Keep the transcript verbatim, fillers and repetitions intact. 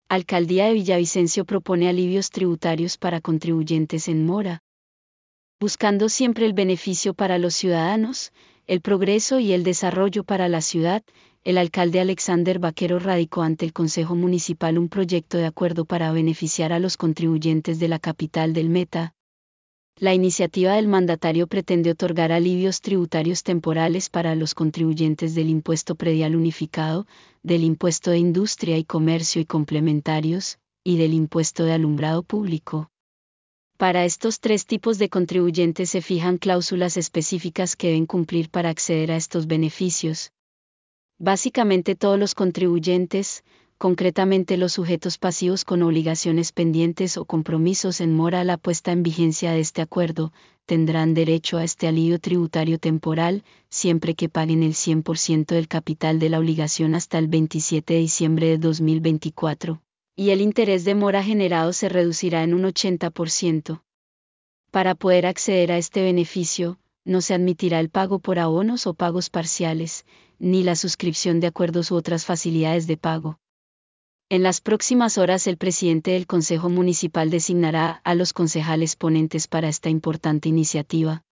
Alcaldía de Villavicencio propone alivios tributarios para contribuyentes en mora. Buscando siempre el beneficio para los ciudadanos, el progreso y el desarrollo para la ciudad, el alcalde Alexander Vaquero radicó ante el Consejo Municipal un proyecto de acuerdo para beneficiar a los contribuyentes de la capital del Meta. La iniciativa del mandatario pretende otorgar alivios tributarios temporales para los contribuyentes del impuesto predial unificado, del impuesto de industria y comercio y complementarios, y del impuesto de alumbrado público. Para estos tres tipos de contribuyentes se fijan cláusulas específicas que deben cumplir para acceder a estos beneficios. Básicamente todos los contribuyentes, concretamente los sujetos pasivos con obligaciones pendientes o compromisos en mora a la puesta en vigencia de este acuerdo, tendrán derecho a este alivio tributario temporal, siempre que paguen el cien por ciento del capital de la obligación hasta el veintisiete de diciembre de dos mil veinticuatro, y el interés de mora generado se reducirá en un ochenta por ciento. Para poder acceder a este beneficio, no se admitirá el pago por abonos o pagos parciales, ni la suscripción de acuerdos u otras facilidades de pago. En las próximas horas el presidente del Consejo Municipal designará a los concejales ponentes para esta importante iniciativa.